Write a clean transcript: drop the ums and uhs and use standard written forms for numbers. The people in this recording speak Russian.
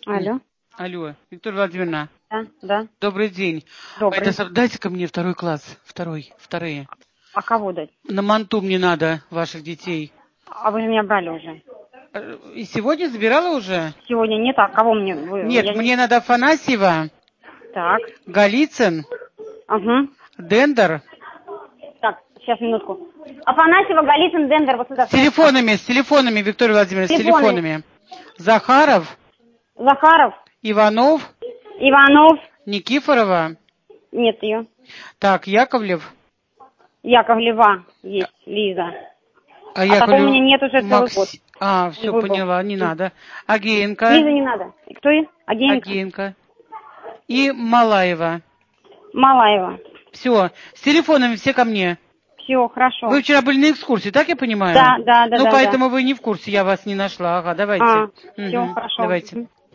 Алло. Алло, Виктория Владимировна. Да. Добрый день. Добрый. Дайте-ка мне второй класс. Вторые. А кого дать? На манту мне надо ваших детей. А вы же меня брали уже. И сегодня забирала уже? Сегодня нет, а кого мне? Нет, мне надо Афанасьева, Так. Голицын, Ага. Дендер. Так, сейчас, минутку. Афанасьева, Голицын, Дендер, вот сюда. С телефонами, Виктория Владимировна, с телефонами. Захаров, Иванов, Никифорова. Нет ее. Так, Яковлев. Яковлева есть, Лиза. А такого у меня нет уже целый год. Все, поняла, не надо. Агеенко. Лиза не надо. Кто ее? Агеенко. И Малаева. Все, с телефонами все ко мне. Все, хорошо. Вы вчера были на экскурсии, так я понимаю? Да. Ну, поэтому вы не в курсе, я вас не нашла. Ага, давайте. Все, хорошо. Давайте.